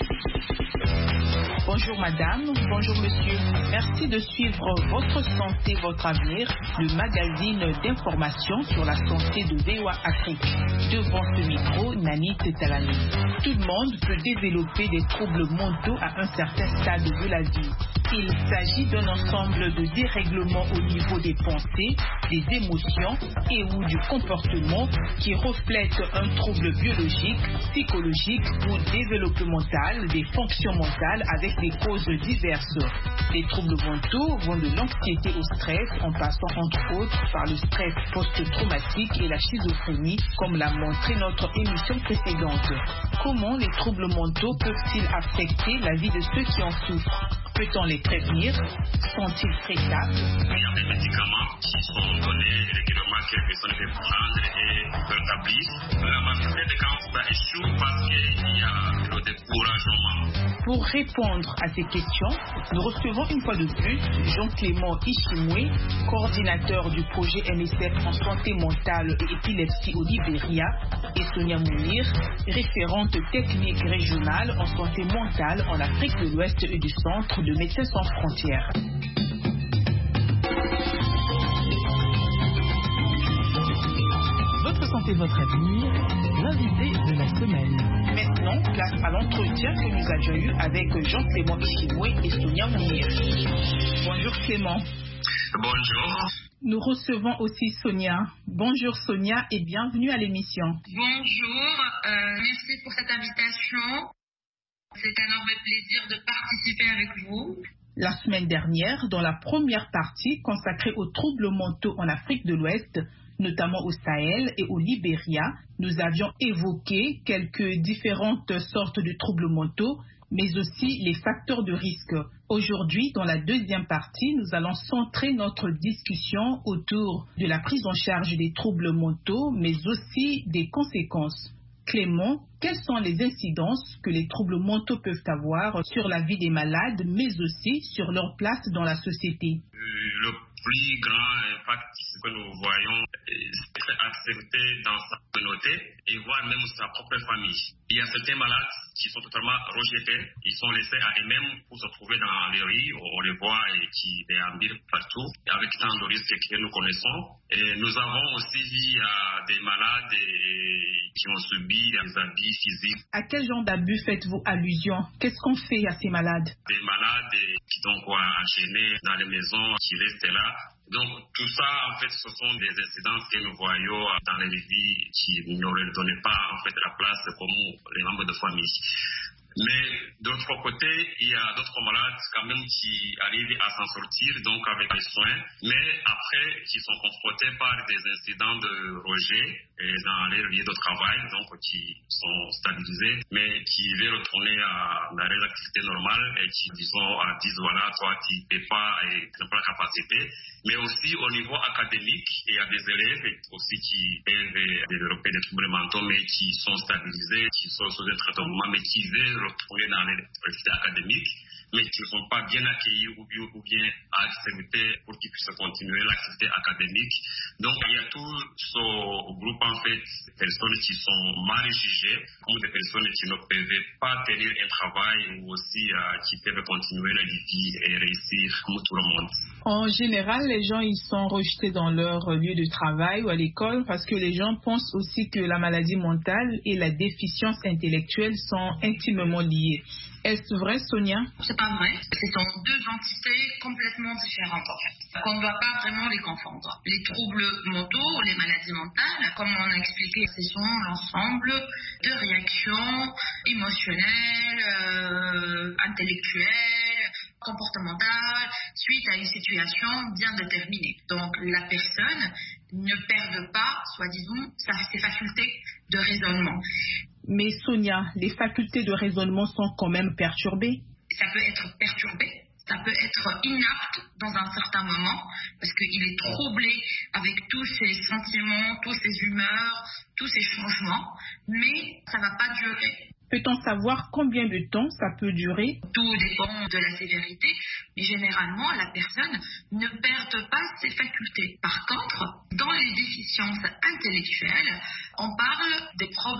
Bonjour madame, bonjour monsieur. Merci de suivre Votre Santé, Votre Avenir, le magazine d'information sur la santé de VOA Afrique. Devant ce micro, Nanit Talani. Tout le monde peut développer des troubles mentaux à un certain stade de la vie. Il s'agit d'un ensemble de dérèglements au niveau des pensées, des émotions et ou du comportement qui reflètent un trouble biologique, psychologique ou développemental des fonctions mentales avec des causes diverses. Les troubles mentaux vont de l'anxiété au stress en passant entre autres par le stress post-traumatique et la schizophrénie comme l'a montré notre émission précédente. Comment les troubles mentaux peuvent-ils affecter la vie de ceux qui en souffrent? Peut-on les prévenir? Sont-ils traitables? Il y a des médicaments qui sont donnés régulièrement que les personnes peuvent prendre et rétablir. La majorité des cas, ça échoue parce qu'il y a le découragement. Pour répondre à ces questions, nous recevons une fois de plus Jean-Clément Ishimwe, coordinateur du projet MSF en santé mentale et épilepsie au Libéria, et Sonia Mounir, référente technique régionale en santé mentale en Afrique de l'Ouest et du Centre de Médecins sans frontières. Votre santé, votre avenir, l'invité de la semaine. Maintenant, place à l'entretien que nous avions eu avec Jean-Clément Ishimwe et Sonia Mounir. Bonjour Clément. Bonjour. Nous recevons aussi Sonia. Bonjour Sonia et bienvenue à l'émission. Bonjour, merci pour cette invitation. C'est un énorme plaisir de participer avec vous. La semaine dernière, dans la première partie consacrée aux troubles mentaux en Afrique de l'Ouest, notamment au Sahel et au Libéria, nous avions évoqué quelques différentes sortes de troubles mentaux, mais aussi les facteurs de risque. Aujourd'hui, dans la deuxième partie, nous allons centrer notre discussion autour de la prise en charge des troubles mentaux, mais aussi des conséquences. Clément, quelles sont les incidences que les troubles mentaux peuvent avoir sur la vie des malades, mais aussi sur leur place dans la société? Le plus grand impact que nous voyons, c'est être accepté dans sa communauté et voire même sa propre famille. Il y a certains malades qui sont totalement rejetés, ils sont laissés à eux-mêmes pour se trouver dans les rues, on les voit et qui déambulent partout, avec tant de risques que nous connaissons. Et nous avons aussi des malades qui ont subi des abus physiques. À quel genre d'abus faites-vous allusion? Qu'est-ce qu'on fait à ces malades? Des malades qui sont enchaînés dans les maisons, qui restent là. Donc tout ça, en fait, ce sont des incidences que nous voyons dans les vies qui ne leur donnaient pas en fait la place comme les membres de famille. Mais de l'autre côté, il y a d'autres malades quand même qui arrivent à s'en sortir, donc avec les soins, mais après qui sont confrontés par des incidents de rejet dans les lieux de travail, donc qui sont stabilisés, mais qui veulent retourner dans les activités normales et qui, disons, disent voilà, toi tu ne peux pas et tu n'as pas la capacité. Mais aussi au niveau académique, il y a des élèves aussi qui peuvent développer des troubles mentaux, mais qui sont stabilisés, qui sont sous un traitement, mais qui veulent retrouver dans les universités académiques, mais qui ne sont pas bien accueillis ou bien acceptés pour qu'ils puissent continuer l'activité académique. Donc, il y a tout ce groupe, en fait, de personnes qui sont mal jugées, comme des personnes qui ne peuvent pas tenir un travail ou aussi qui peuvent continuer leur vie et réussir comme tout le monde. En général, les gens ils sont rejetés dans leur lieu de travail ou à l'école parce que les gens pensent aussi que la maladie mentale et la déficience intellectuelle sont intimement liées. Est-ce vrai, Sonia? C'est pas vrai. Ce sont deux entités complètement différentes en fait. On ne doit pas vraiment les confondre. Les troubles mentaux, les maladies mentales, comme on a expliqué, ce sont l'ensemble de réactions émotionnelles, intellectuelles, comportementales, suite à une situation bien déterminée. Donc la personne ne perd pas, soi-disant, ses facultés de raisonnement. Mais Sonia, les facultés de raisonnement sont quand même perturbées. Ça peut être perturbé, ça peut être inapte dans un certain moment, parce qu'il est troublé avec tous ses sentiments, tous ses humeurs, tous ses changements, mais ça ne va pas durer. Peut-on savoir combien de temps ça peut durer? Tout dépend de la sévérité, mais généralement, la personne ne perd pas ses facultés. Par contre, dans les déficiences intellectuelles, on parle des problèmes